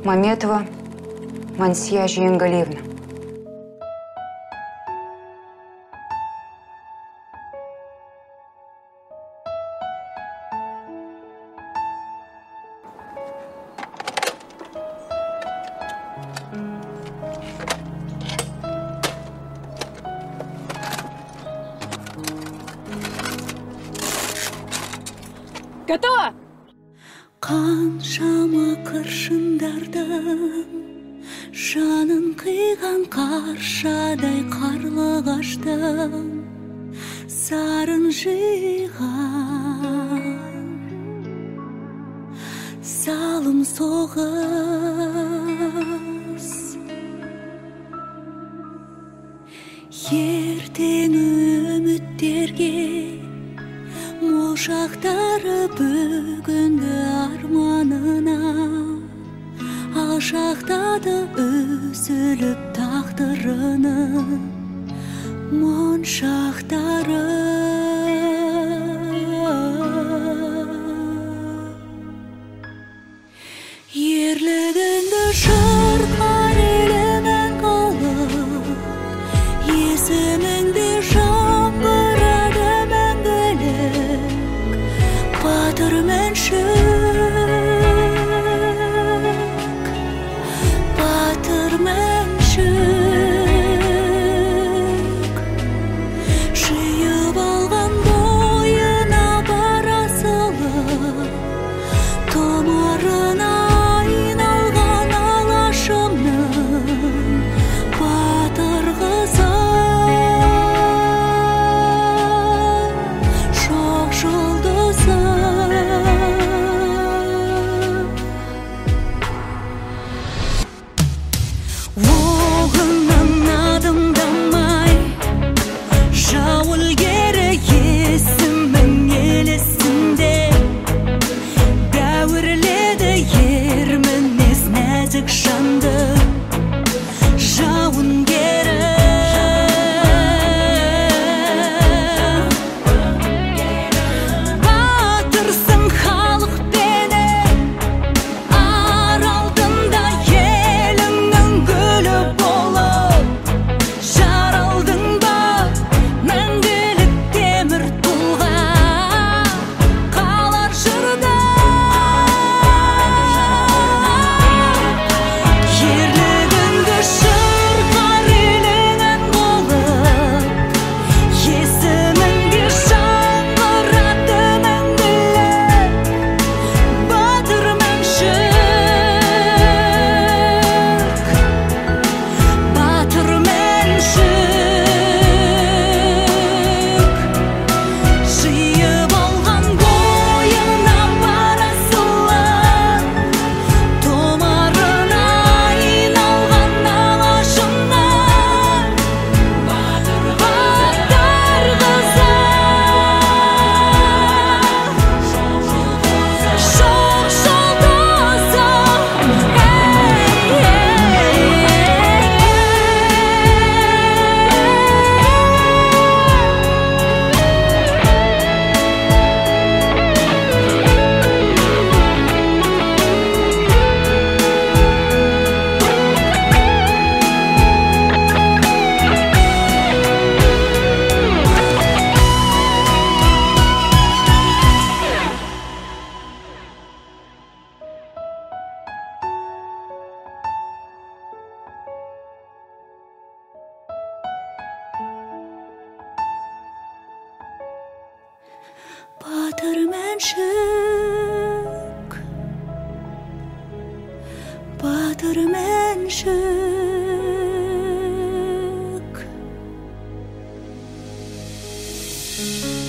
Маметова Мансия Жиенгалиевна. Готово? Қаншама қыршындардың жанын қиған қаршадай қарлығаштың сарын жиған салым соғыс ертең үміттерге мол шақтары бүгінгі арманына алшақтады үзіліп тағдырының моншақтары. Ерлігіңді шырқар еліңнің қылып, есіміңді жаңғырады мәңгілік, батыр мәншүк, батыр мәншүк. Жиып алған бойына бара салып, томарына айналған алашымның батыр қызы. Шоқ жұлдызы оғынан адымдамай жауыл кері есімің ел есінде бәуірледі ер мінез нәзік жанды жауынгері. Батырсың халықпенен ар алдында еліңнің гүлі болып, жаралдың ба мәңгілік темір тұлға қалар жырда. Ерлігіңді шырқар еліңнің болып, есіміңде жаңғырады мәңгілік, батыр мәншүк, батыр мәншүк. Жиып алған бойына бара салып, томарына айналған алашымның батыр қызы. Шоқ жұлдызы батыр мәншүк, батыр мәншүк.